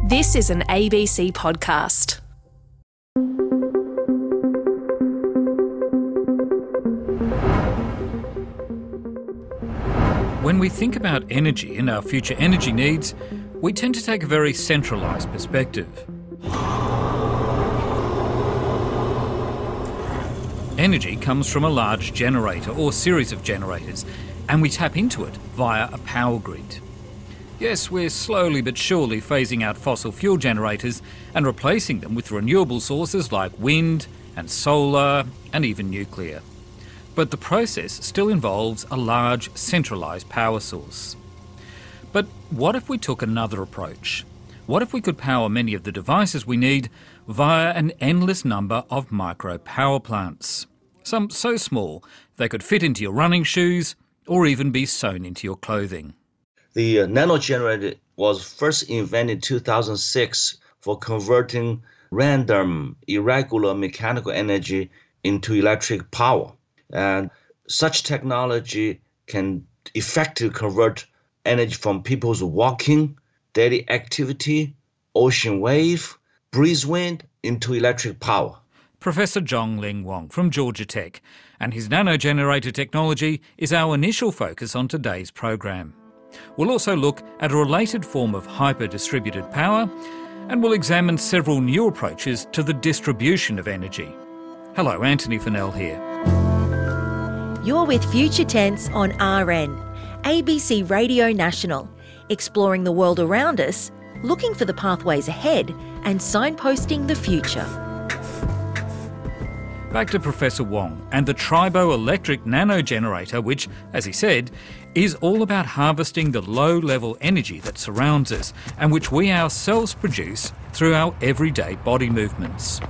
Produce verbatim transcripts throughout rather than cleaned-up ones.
This is an A B C podcast. When we think about energy and our future energy needs, we tend to take a very centralised perspective. Energy comes from a large generator or series of generators, and we tap into it via a power grid. Yes, we're slowly but surely phasing out fossil fuel generators and replacing them with renewable sources like wind and solar and even nuclear. But the process still involves a large centralised power source. But what if we took another approach? What if we could power many of the devices we need via an endless number of micro power plants? Some so small they could fit into your running shoes or even be sewn into your clothing. The uh, nanogenerator was first invented in two thousand six for converting random, irregular mechanical energy into electric power. And such technology can effectively convert energy from people's walking, daily activity, ocean wave, breeze wind into electric power. Professor Zhongling Wang from Georgia Tech, and his nanogenerator technology is our initial focus on today's program. We'll also look at a related form of hyper-distributed power, and we'll examine several new approaches to the distribution of energy. Hello, Anthony Fennell here. You're with Future Tense on R N, A B C Radio National, exploring the world around us, looking for the pathways ahead and signposting the future. Back to Professor Wang and the triboelectric nanogenerator, which, as he said, is all about harvesting the low-level energy that surrounds us and which we ourselves produce through our everyday body movements.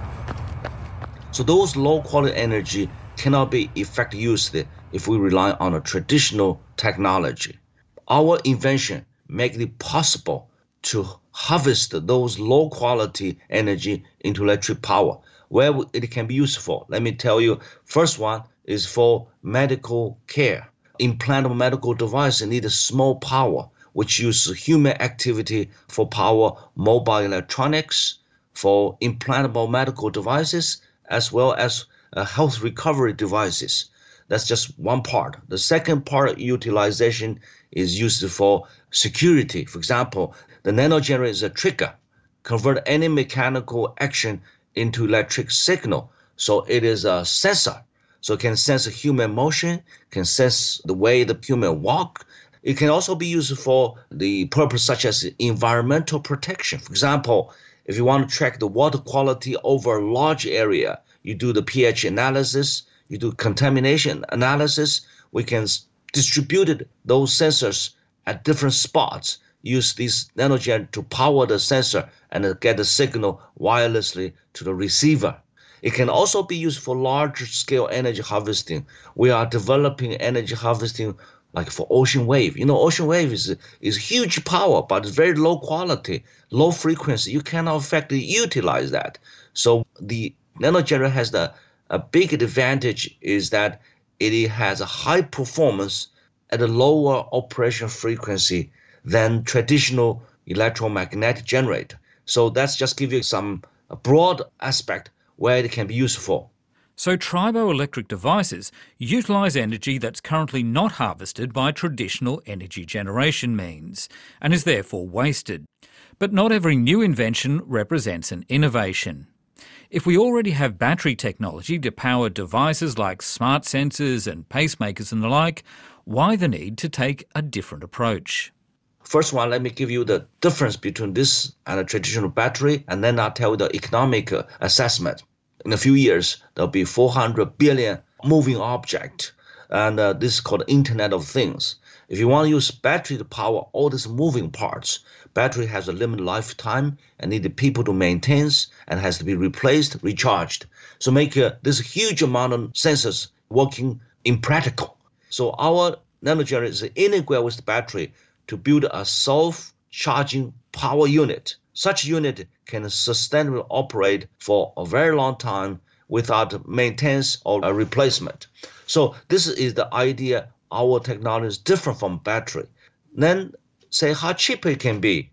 So those low-quality energy cannot be effectively used if we rely on a traditional technology. Our invention makes it possible to harvest those low-quality energy into electric power, where it can be useful. Let me tell you, first one is for medical care. Implantable medical devices need a small power, which uses human activity for power mobile electronics, for implantable medical devices, as well as uh, health recovery devices. That's just one part. The second part utilization is used for security. For example, the nanogenerator is a trigger, convert any mechanical action into electric signal. So it is a sensor. So it can sense human motion, can sense the way the human walk. It can also be used for the purpose such as environmental protection. For example, if you want to track the water quality over a large area, you do the pH analysis, you do contamination analysis, we can distribute those sensors at different spots, use this nanogen to power the sensor and get the signal wirelessly to the receiver. It can also be used for large-scale energy harvesting. We are developing energy harvesting like for ocean wave. You know, ocean wave is, is huge power, but it's very low quality, low frequency. You cannot effectively utilize that. So the nanogenerator has the a big advantage is that it has a high performance at a lower operation frequency than traditional electromagnetic generator. So that's just give you some broad aspect where it can be useful. So triboelectric devices utilise energy that's currently not harvested by traditional energy generation means and is therefore wasted. But not every new invention represents an innovation. If we already have battery technology to power devices like smart sensors and pacemakers and the like, why the need to take a different approach? First one, let me give you the difference between this and a traditional battery, and then I'll tell you the economic uh, assessment. In a few years, there'll be four hundred billion moving objects, and uh, this is called Internet of Things. If you want to use battery to power all these moving parts, battery has a limited lifetime and needs people to maintain and has to be replaced, recharged. So make uh, this huge amount of sensors working impractical. So our nanogenerator is integrated with the battery to build a self-charging power unit. Such unit can sustainably operate for a very long time without maintenance or a replacement. So this is the idea. Our technology is different from battery. Then say how cheap it can be.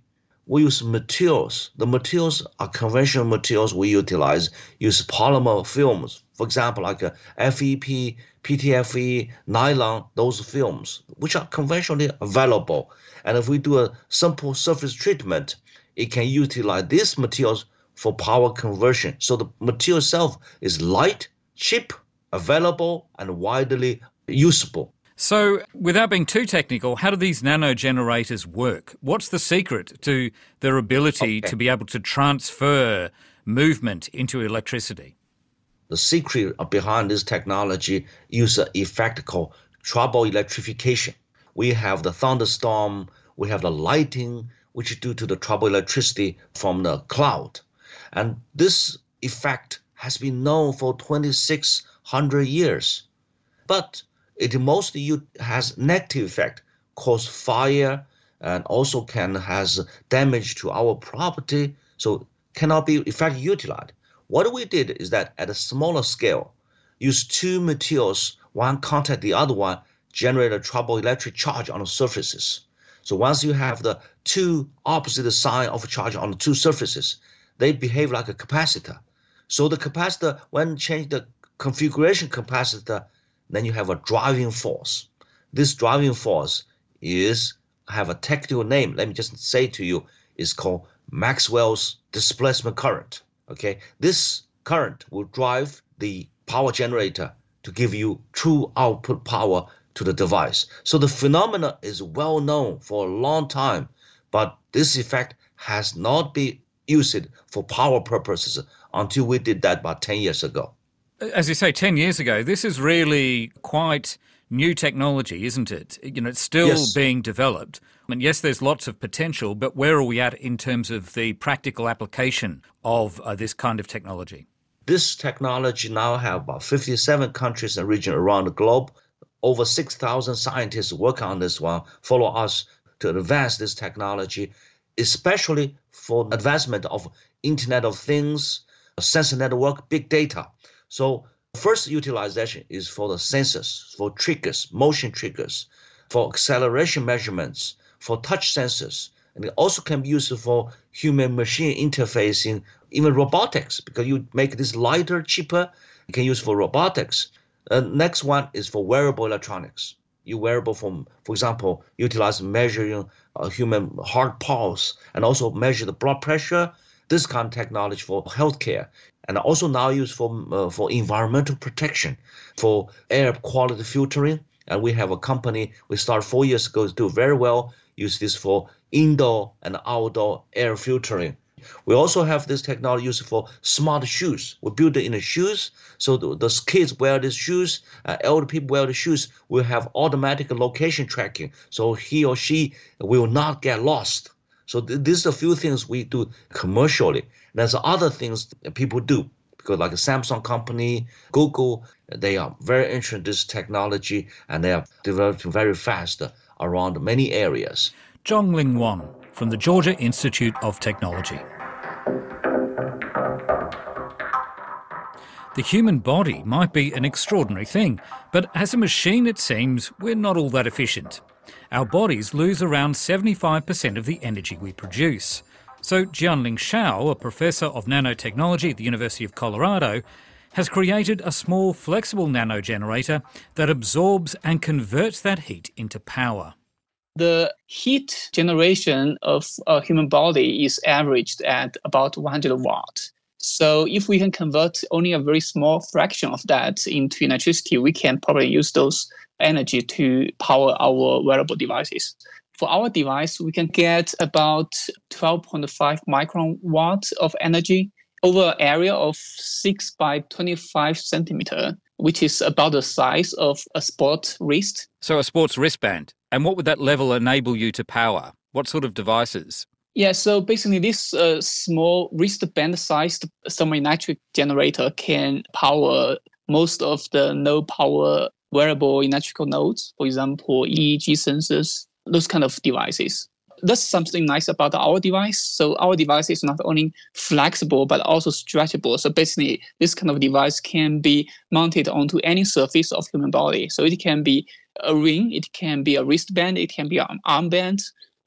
we use materials. The materials are conventional materials we utilize, use polymer films. For example, like a F E P, P T F E, nylon, those films, which are conventionally available. And if we do a simple surface treatment, it can utilize these materials for power conversion. So the material itself is light, cheap, available, and widely usable. So, without being too technical, how do these nanogenerators work? What's the secret to their ability okay. to be able to transfer movement into electricity? The secret behind this technology is an effect called trouble electrification. We have the thunderstorm, we have the lighting, which is due to the trouble electricity from the cloud. And this effect has been known for twenty-six hundred years. But it mostly has negative effect, cause fire, and also can has damage to our property, so cannot be effectively utilized. What we did is that at a smaller scale, use two materials, one contact the other one, generate a trouble electric charge on the surfaces. So once you have the two opposite sign of charge on the two surfaces, they behave like a capacitor. So the capacitor, when change the configuration capacitor, then you have a driving force. This driving force is have a technical name. Let me just say to you, it's called Maxwell's displacement current. Okay, this current will drive the power generator to give you true output power to the device. So the phenomena is well known for a long time, but this effect has not been used for power purposes until we did that about ten years ago. As you say, ten years ago, this is really quite new technology, isn't it? You know, it's still yes. being developed. And yes, there's lots of potential, but where are we at in terms of the practical application of uh, this kind of technology? This technology now have about fifty-seven countries and regions around the globe. Over six thousand scientists work on this one, follow us to advance this technology, especially for advancement of Internet of Things, sensor network, big data. So first utilization is for the sensors, for triggers, motion triggers, for acceleration measurements, for touch sensors. And it also can be used for human-machine interfacing, even robotics, because you make this lighter, cheaper. You can use for robotics. Uh, next one is for wearable electronics. You wearable from, for example, utilize measuring uh, human heart pulse and also measure the blood pressure. This kind of technology for healthcare, and also now used for uh, for environmental protection, for air quality filtering. And we have a company we started four years ago to do very well. Use this for indoor and outdoor air filtering. We also have this technology used for smart shoes. We build it in the shoes, so the, the kids wear these shoes, uh, elder people wear the shoes. We have automatic location tracking, so he or she will not get lost. So th- these are a few things we do commercially. There's other things that people do, because like a Samsung company, Google, they are very interested in this technology, and they are developing very fast around many areas. Zhongling Wang from the Georgia Institute of Technology. The human body might be an extraordinary thing, but as a machine it seems we're not all that efficient. Our bodies lose around seventy-five percent of the energy we produce. So Jianling Shao, a professor of nanotechnology at the University of Colorado, has created a small flexible nanogenerator that absorbs and converts that heat into power. The heat generation of a human body is averaged at about one hundred watts. So if we can convert only a very small fraction of that into electricity, we can probably use those energy to power our wearable devices. For our device, we can get about twelve point five micron watts of energy over an area of six by twenty-five centimeter, which is about the size of a sports wrist. So a sports wristband. And what would that level enable you to power? What sort of devices? Yeah, so basically this uh, small wristband-sized thermoelectric generator can power most of the low-power wearable electrical nodes, for example, E E G sensors, those kind of devices. That's something nice about our device. So our device is not only flexible, but also stretchable. So basically, this kind of device can be mounted onto any surface of human body. So it can be a ring, it can be a wristband, it can be an armband,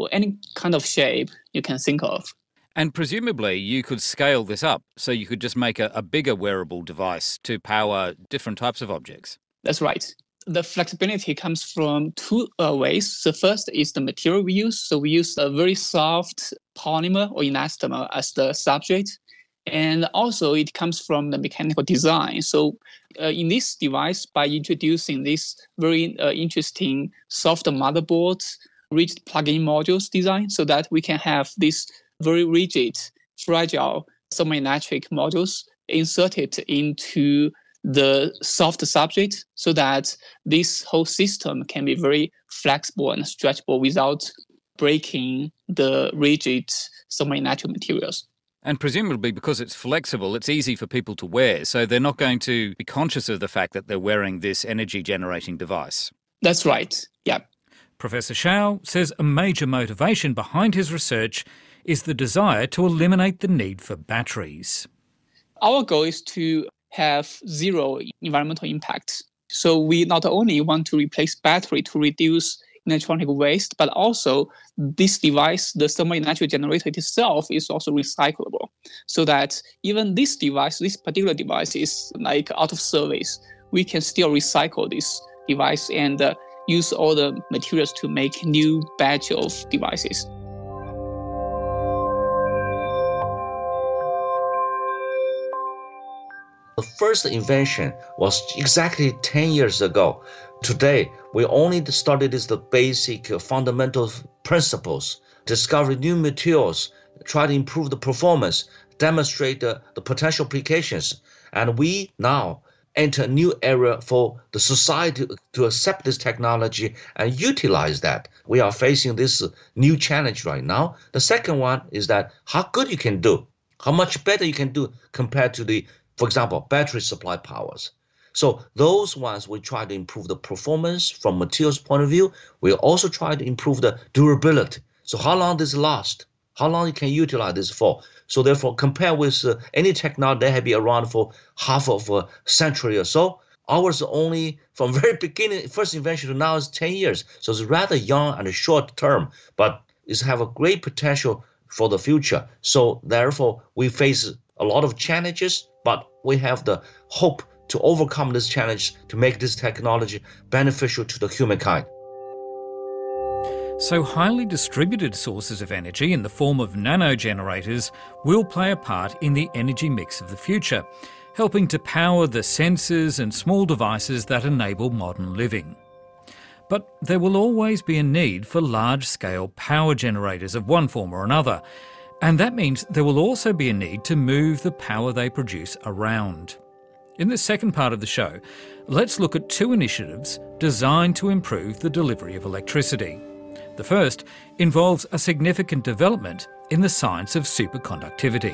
or any kind of shape you can think of. And presumably you could scale this up, so you could just make a, a bigger wearable device to power different types of objects. That's right. The flexibility comes from two uh, ways. The first is the material we use. So we use a very soft polymer or elastomer as the substrate. And also it comes from the mechanical design. So uh, in this device, by introducing this very uh, interesting soft motherboard, rigid plug-in modules design, so that we can have this very rigid, fragile thermoelectric modules inserted into the soft substrate, so that this whole system can be very flexible and stretchable without breaking the rigid thermoelectric materials. And presumably because it's flexible, it's easy for people to wear, so they're not going to be conscious of the fact that they're wearing this energy-generating device. That's right, yeah. Professor Xiao says a major motivation behind his research is the desire to eliminate the need for batteries. Our goal is to have zero environmental impact. So we not only want to replace battery to reduce electronic waste, but also this device, the thermoelectric generator itself, is also recyclable. So that even this device, this particular device is like out of service, we can still recycle this device and uh, use all the materials to make new batch of devices. The first invention was exactly ten years ago. Today, we only studied the basic fundamental principles, discover new materials, try to improve the performance, demonstrate the, the potential applications. And we now enter a new era for the society to accept this technology and utilize that. We are facing this new challenge right now. The second one is that how good you can do, how much better you can do compared to the, for example, battery supply powers. So those ones we try to improve the performance from materials point of view. We also try to improve the durability. So how long this lasts, how long you can utilize this for. So therefore, compare with uh, any technology that have been around for half of a century or so, ours only from very beginning, first invention to now is ten years. So it's rather young and short term, but it have a great potential for the future. So therefore, we face a lot of challenges, but we have the hope to overcome this challenge to make this technology beneficial to the humankind. So highly distributed sources of energy in the form of nanogenerators will play a part in the energy mix of the future, helping to power the sensors and small devices that enable modern living. But there will always be a need for large-scale power generators of one form or another, and that means there will also be a need to move the power they produce around. In the second part of the show, let's look at two initiatives designed to improve the delivery of electricity. The first involves a significant development in the science of superconductivity.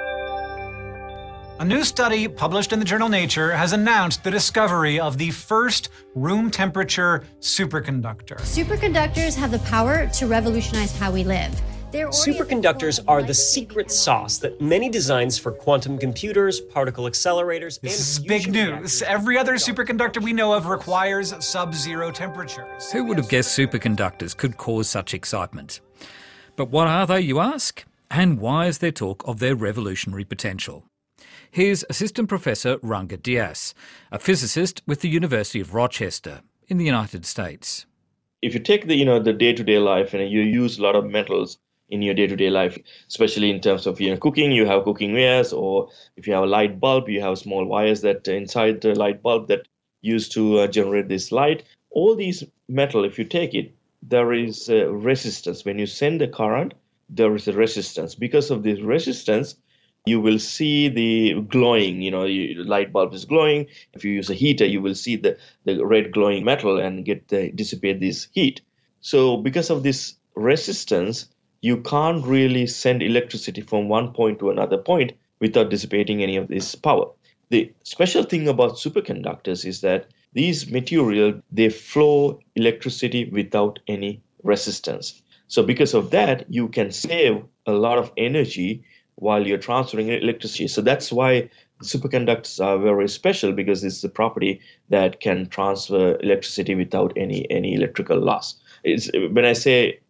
A new study published in the journal Nature has announced the discovery of the first room temperature superconductor. Superconductors have the power to revolutionize how we live. Superconductors are the secret sauce that many designs for quantum computers, particle accelerators, This is and big news. Every other superconductor we know of requires sub-zero temperatures. Who would have guessed superconductors could cause such excitement? But what are they, you ask? And why is there talk of their revolutionary potential? Here's Assistant Professor Ranga Dias, a physicist with the University of Rochester in the United States. If you take the, you know, the day-to-day life and you use a lot of metals in your day-to-day life, especially in terms of, you know, cooking, you have cooking wares, or if you have a light bulb, you have small wires that inside the light bulb that used to uh, generate this light. All these metal, if you take it, there is a resistance. When you send the current, there is a resistance. Because of this resistance, you will see the glowing, you know, the light bulb is glowing. If you use a heater, you will see the, the red glowing metal and get uh, dissipate this heat. So because of this resistance, you can't really send electricity from one point to another point without dissipating any of this power. The special thing about superconductors is that these materials, they flow electricity without any resistance. So because of that, you can save a lot of energy while you're transferring electricity. So that's why superconductors are very special, because it's a property that can transfer electricity without any, any electrical loss. It's, when I say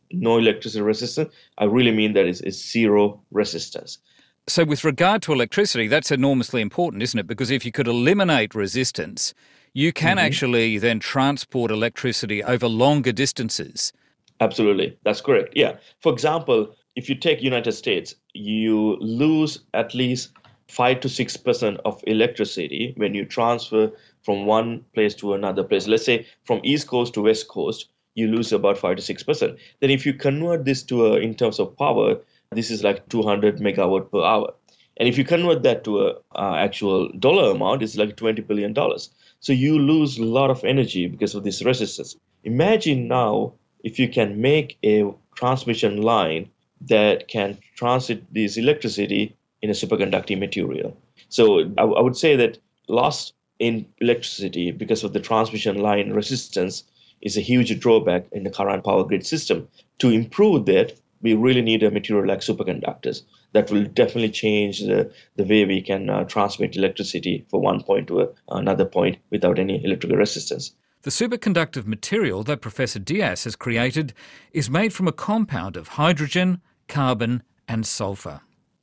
no electricity resistance, I really mean that it's, it's zero resistance. So with regard to electricity, that's enormously important, isn't it? Because if you could eliminate resistance, you can mm-hmm. actually then transport electricity over longer distances. Absolutely. That's correct. Yeah. For example, if you take United States, you lose at least five to six percent of electricity when you transfer from one place to another place. Let's say from East Coast to West Coast, you lose about five to six percent. Then if you convert this to a, in terms of power, this is like two hundred megawatt per hour. And if you convert that to a uh, actual dollar amount, it's like twenty billion dollars. So you lose a lot of energy because of this resistance. Imagine now if you can make a transmission line that can transit this electricity in a superconducting material. So I, I would say that loss in electricity because of the transmission line resistance is a huge drawback in the current power grid system. To improve that, we really need a material like superconductors that will definitely change the, the way we can uh, transmit electricity from one point to a, another point without any electrical resistance. The superconductive material that Professor Dias has created is made from a compound of hydrogen, carbon and sulfur.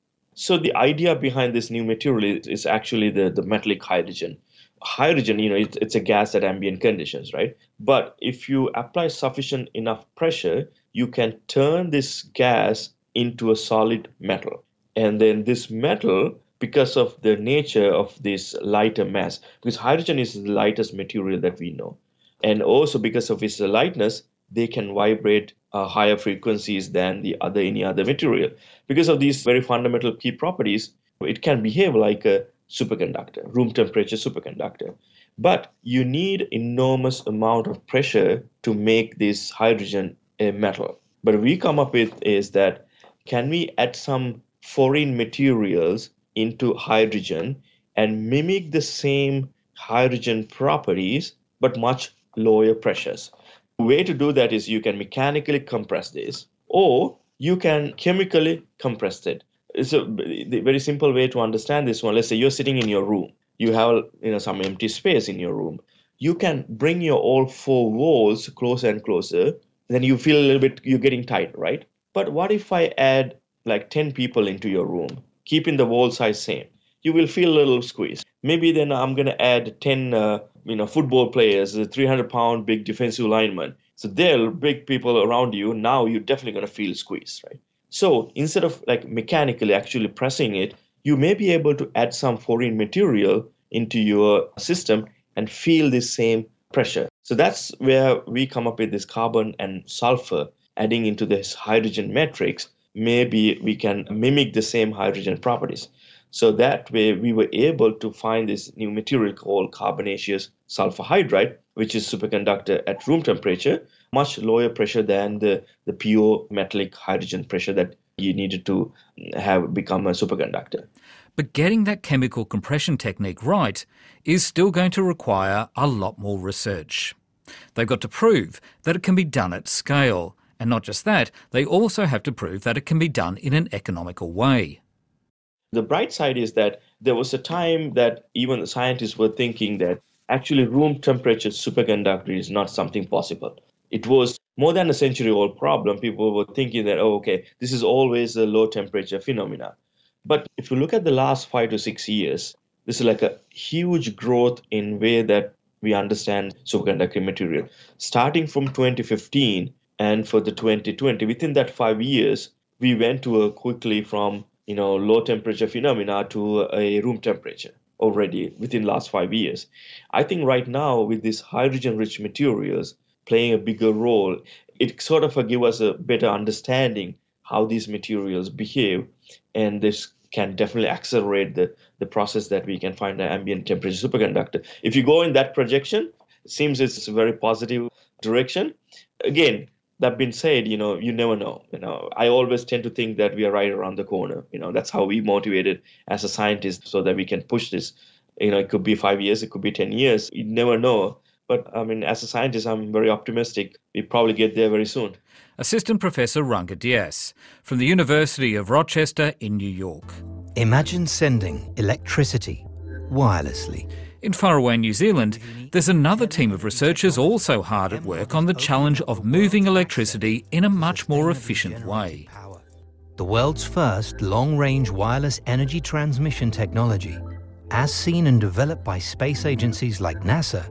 So the idea behind this new material is, is actually the, the metallic hydrogen. Hydrogen, you know, it's, it's a gas at ambient conditions, right? But if you apply sufficient enough pressure, you can turn this gas into a solid metal. And then this metal, because of the nature of this lighter mass, because hydrogen is the lightest material that we know. And also because of its lightness, they can vibrate uh, higher frequencies than the other any other material. Because of these very fundamental key properties, it can behave like a superconductor, room temperature superconductor. But you need enormous amount of pressure to make this hydrogen a metal. But we come up with is that can we add some foreign materials into hydrogen and mimic the same hydrogen properties but much lower pressures? The way to do that is you can mechanically compress this or you can chemically compress it. It's a very simple way to understand this one. Let's say you're sitting in your room. You have you know, some empty space in your room. You can bring your all four walls closer and closer. Then you feel a little bit, you're getting tight, right? But what if I add like ten people into your room, keeping the wall size same? You will feel a little squeezed. Maybe then I'm going to add ten uh, you know, football players, a three hundred pound big defensive lineman. So they're big people around you. Now you're definitely going to feel squeezed, right? So instead of like mechanically actually pressing it, you may be able to add some foreign material into your system and feel the same pressure. So that's where we come up with this carbon and sulfur adding into this hydrogen matrix. Maybe we can mimic the same hydrogen properties. So that way we were able to find this new material called carbonaceous sulfur hydride, which is superconductor at room temperature, much lower pressure than the, the pure metallic hydrogen pressure that you needed to have become a superconductor. But getting that chemical compression technique right is still going to require a lot more research. They've got to prove that it can be done at scale. And not just that, they also have to prove that it can be done in an economical way. The bright side is that there was a time that even the scientists were thinking that actually room temperature superconductor is not something possible. It was more than a century old problem. People were thinking that, oh, okay, this is always a low temperature phenomena. But if you look at the last five to six years, this is like a huge growth in way that we understand superconducting material. Starting from twenty fifteen and for the twenty twenty, within that five years, we went to a quickly from you know, low temperature phenomena to a room temperature already within last five years. I think right now with these hydrogen-rich materials playing a bigger role, it sort of give us a better understanding how these materials behave, and this can definitely accelerate the, the process that we can find an ambient temperature superconductor. If you go in that projection, it seems it's a very positive direction. Again, that being said, you know, you never know. You know, I always tend to think that we are right around the corner. You know, that's how we motivated as a scientist so that we can push this. You know, it could be five years, it could be ten years. You never know. But I mean, as a scientist, I'm very optimistic. We probably get there very soon. Assistant Professor Ranga Dias from the University of Rochester in New York. Imagine sending electricity wirelessly. In faraway New Zealand, there's another team of researchers also hard at work on the challenge of moving electricity in a much more efficient way. The world's first long-range wireless energy transmission technology, as seen and developed by space agencies like NASA,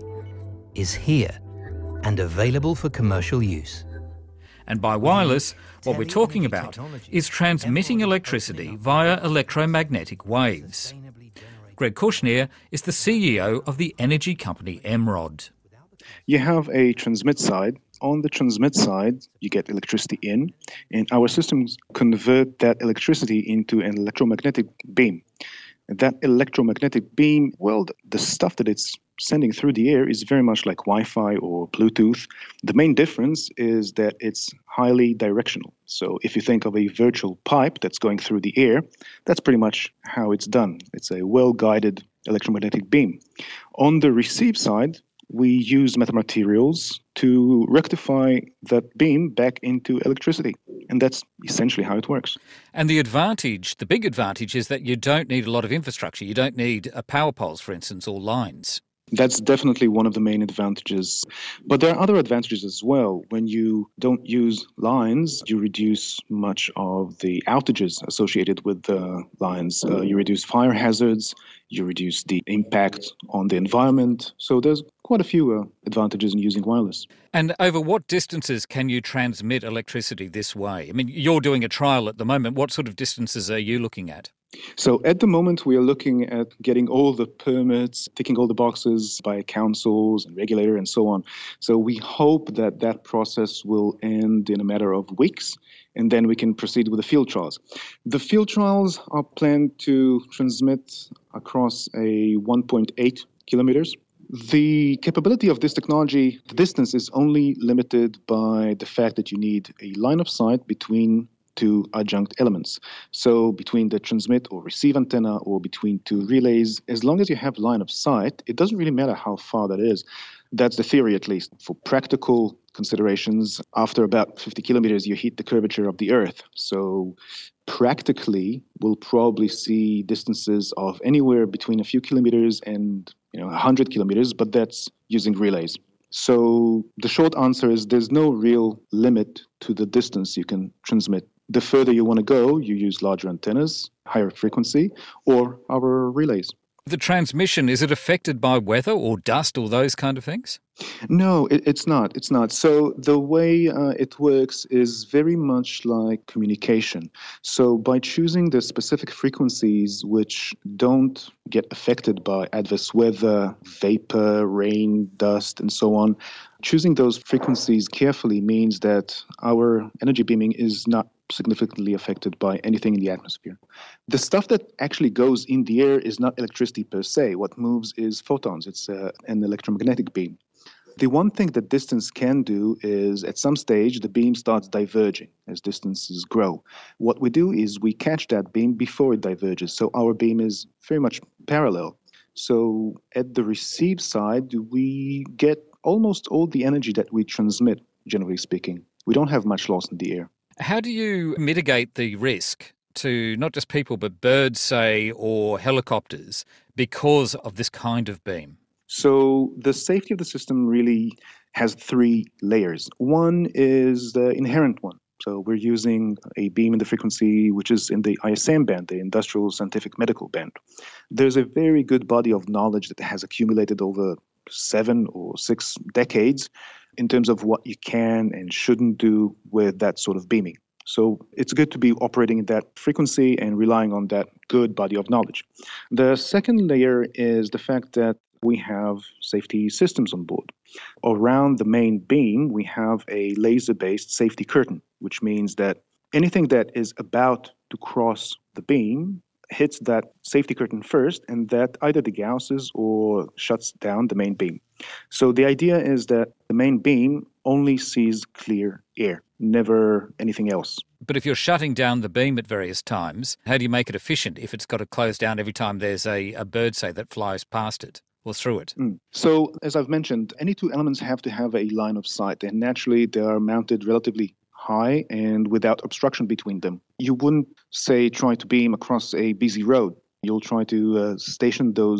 is here and available for commercial use. And by wireless, what we're talking about is transmitting electricity via electromagnetic waves. Greg Kushner is the C E O of the energy company Emrod. You have a transmit side. On the transmit side, you get electricity in, and our systems convert that electricity into an electromagnetic beam. That electromagnetic beam, well, the stuff that it's sending through the air is very much like Wi-Fi or Bluetooth. The main difference is that it's highly directional. So if you think of a virtual pipe that's going through the air, that's pretty much how it's done. It's a well-guided electromagnetic beam. On the receive side, we use metamaterials to rectify that beam back into electricity. And that's essentially how it works. And the advantage, the big advantage, is that you don't need a lot of infrastructure. You don't need a power poles, for instance, or lines. That's definitely one of the main advantages. But there are other advantages as well. When you don't use lines, you reduce much of the outages associated with the lines. Uh, you reduce fire hazards, you reduce the impact on the environment. So there's quite a few uh, advantages in using wireless. And over what distances can you transmit electricity this way? I mean, you're doing a trial at the moment. What sort of distances are you looking at? So at the moment, we are looking at getting all the permits, ticking all the boxes by councils and regulator and so on. So we hope that that process will end in a matter of weeks, and then we can proceed with the field trials. The field trials are planned to transmit across a one point eight kilometers. The capability of this technology, the distance is only limited by the fact that you need a line of sight between two adjunct elements. So between the transmit or receive antenna or between two relays, as long as you have line of sight, it doesn't really matter how far that is. That's the theory, at least. For practical considerations, after about fifty kilometers, you hit the curvature of the Earth. So practically, we'll probably see distances of anywhere between a few kilometers and you know, one hundred kilometers, but that's using relays. So the short answer is there's no real limit to the distance you can transmit. The further you want to go, you use larger antennas, higher frequency, or our relays. The transmission, is it affected by weather or dust or those kind of things? No, it, it's not. It's not. So the way uh, it works is very much like communication. So by choosing the specific frequencies which don't get affected by adverse weather, vapor, rain, dust, and so on, choosing those frequencies carefully means that our energy beaming is not significantly affected by anything in the atmosphere. The stuff that actually goes in the air is not electricity per se. What moves is photons. It's uh, an electromagnetic beam. The one thing that distance can do is at some stage the beam starts diverging as distances grow. What we do is we catch that beam before it diverges. So our beam is very much parallel. So at the receive side, we get almost all the energy that we transmit, generally speaking. We don't have much loss in the air. How do you mitigate the risk to not just people but birds, say, or helicopters because of this kind of beam? So the safety of the system really has three layers. One is the inherent one. So we're using a beam in the frequency which is in the I S M band, the Industrial Scientific Medical band. There's a very good body of knowledge that has accumulated over seven or six decades in terms of what you can and shouldn't do with that sort of beaming. So it's good to be operating in that frequency and relying on that good body of knowledge. The second layer is the fact that we have safety systems on board. Around the main beam, we have a laser-based safety curtain, which means that anything that is about to cross the beam hits that safety curtain first, and that either degausses or shuts down the main beam. So the idea is that the main beam only sees clear air, never anything else. But if you're shutting down the beam at various times, how do you make it efficient if it's got to close down every time there's a, a bird, say, that flies past it or through it? Mm. So, as I've mentioned, any two elements have to have a line of sight, and naturally they are mounted relatively high and without obstruction between them. You wouldn't, say, try to beam across a busy road. You'll try to uh, station those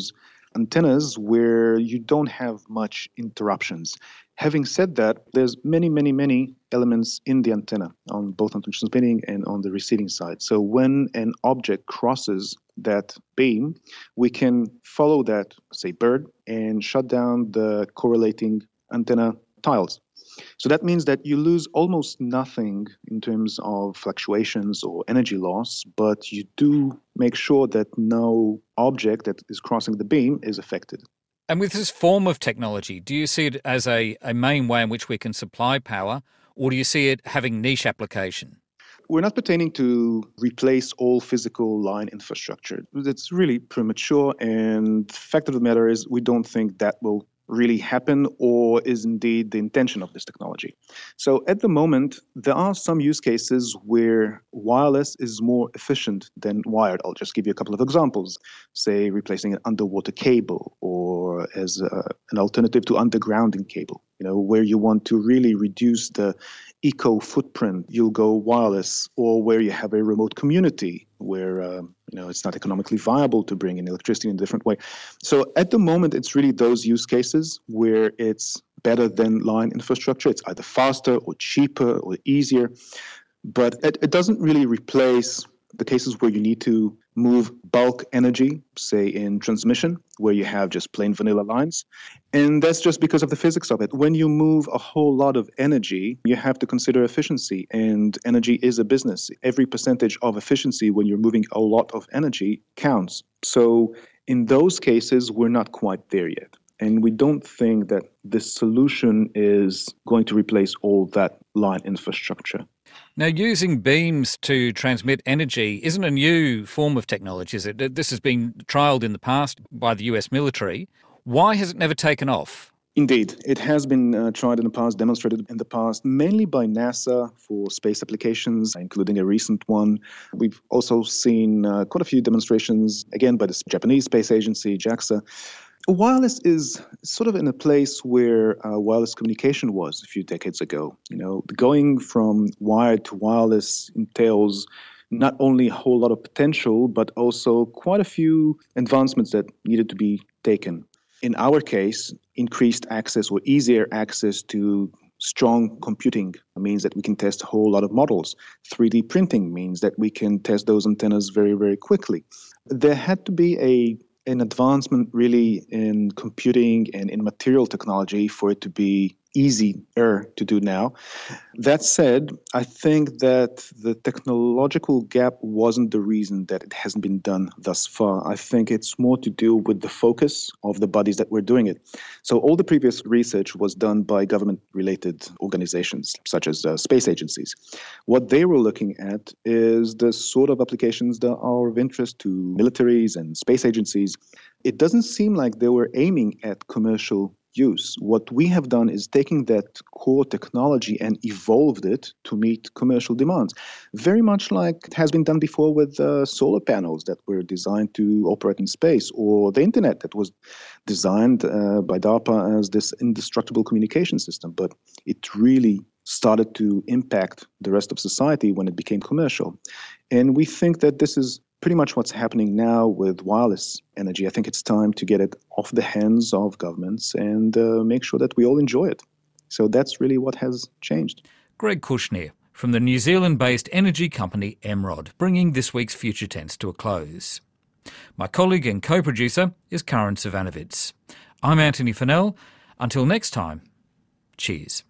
antennas where you don't have much interruptions. Having said that, there's many, many, many elements in the antenna on both on the transmitting and on the receiving side. So when an object crosses that beam, we can follow that, say, bird, and shut down the correlating antenna tiles. So that means that you lose almost nothing in terms of fluctuations or energy loss, but you do make sure that no object that is crossing the beam is affected. And with this form of technology, do you see it as a, a main way in which we can supply power, or do you see it having niche application? We're not pertaining to replace all physical line infrastructure. It's really premature, and the fact of the matter is we don't think that will really happen or is indeed the intention of this technology. So at the moment, there are some use cases where wireless is more efficient than wired. I'll just give you a couple of examples. Say replacing an underwater cable or as a, an alternative to undergrounding cable, you know, where you want to really reduce the eco footprint, you'll go wireless, or where you have a remote community where um, you know it's not economically viable to bring in electricity in a different way. So at the moment, it's really those use cases where it's better than line infrastructure. It's either faster or cheaper or easier, but it, it doesn't really replace the cases where you need to move bulk energy, say in transmission, where you have just plain vanilla lines. And that's just because of the physics of it. When you move a whole lot of energy, you have to consider efficiency, and energy is a business. Every percentage of efficiency when you're moving a lot of energy counts. So in those cases, we're not quite there yet. And we don't think that the solution is going to replace all that line infrastructure. Now, using beams to transmit energy isn't a new form of technology, is it? This has been trialled in the past by the U S military. Why has it never taken off? Indeed, it has been uh, tried in the past, demonstrated in the past, mainly by NASA for space applications, including a recent one. We've also seen uh, quite a few demonstrations, again, by the Japanese Space Agency, JAXA. Wireless is sort of in a place where uh, wireless communication was a few decades ago. You know, going from wired to wireless entails not only a whole lot of potential, but also quite a few advancements that needed to be taken. In our case, increased access or easier access to strong computing means that we can test a whole lot of models. three D printing means that we can test those antennas very, very quickly. There had to be a an advancement really in computing and in material technology for it to be easier to do now. That said, I think that the technological gap wasn't the reason that it hasn't been done thus far. I think it's more to do with the focus of the bodies that were doing it. So all the previous research was done by government-related organizations, such as uh, space agencies. What they were looking at is the sort of applications that are of interest to militaries and space agencies. It doesn't seem like they were aiming at commercial use. What we have done is taking that core technology and evolved it to meet commercial demands. Very much like it has been done before with uh, solar panels that were designed to operate in space, or the internet that was designed uh, by DARPA as this indestructible communication system. But it really started to impact the rest of society when it became commercial. And we think that this is pretty much what's happening now with wireless energy. I think it's time to get it off the hands of governments and uh, make sure that we all enjoy it. So that's really what has changed. Greg Kushnir from the New Zealand-based energy company Emrod, bringing this week's Future Tense to a close. My colleague and co-producer is Karin Savanovits. I'm Anthony Fennell. Until next time, cheers.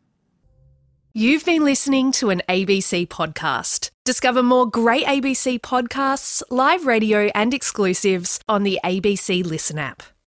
You've been listening to an A B C podcast. Discover more great A B C podcasts, live radio and exclusives on the A B C Listen app.